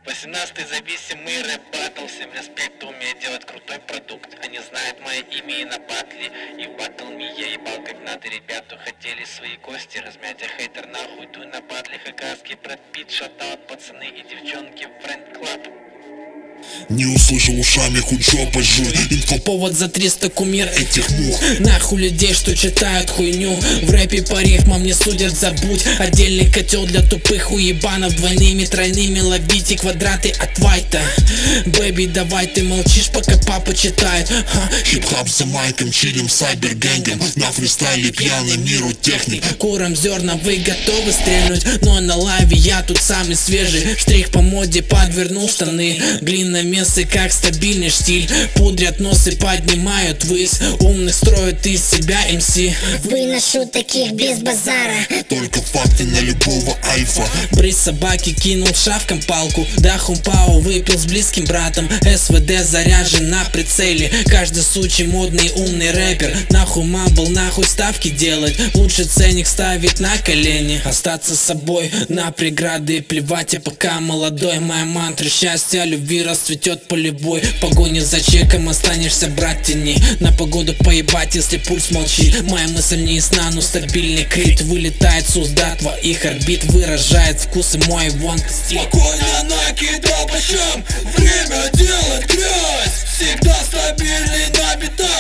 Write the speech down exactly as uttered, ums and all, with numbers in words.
восемнадцатый зависимый рэп батл. Всем респект, умеет делать крутой продукт. Они знают мое имя и на батле. И в батл ми я ебал как надо. Ребята хотели свои кости размять, а хейтер нахуй туй на батле. Хакасский Брэд Питт, шатаут пацаны и девчонки в Фрэнд Клаб. Не услышал ушами, хоть жопой жуй. Инфоповод за триста кумир Этих мух. Нахуй людей, что читают хуйню. В рэпе по рифмам не судят, забудь. Отдельный котел для тупых уебанов. Двойными, тройными ловите квадраты от Вайта. Бэби, давай ты молчишь, пока папа читает. Ха. Хип-хап за майком, чилим сайбергэнгом. На фристайле пьяный миру техник. Курам зерна, вы готовы стрельнуть? Но на лайве я тут самый свежий. Штрих по моде, подвернул штаны. Глина место как стабильный штиль. Пудрят носы, поднимают ввысь. Умных строят из себя эм си. Выношу таких без базара. Только факты на любого альфа. Брысь собаки кинул шавком палку. Да хумпао выпил с близким братом. эс вэ дэ заряжен на прицеле. Каждый сучий модный умный рэпер. Нахуй мамбл, нахуй ставки делать. Лучше ценник ставить на колени. Остаться собой на преграды. Плевать, я пока молодой. Моя мантра счастья, любви расцветет полевой. В погоне за чеком останешься, брат, тяни. На погоду поебать, если пульс молчит. Моя мысль не ясна, но стабильный крит. Вылетает с узда твоих орбит. Выражает вкусы мой вон стиль. Спокойно накидал по щам. Время делать грязь. Всегда стабильный на битах.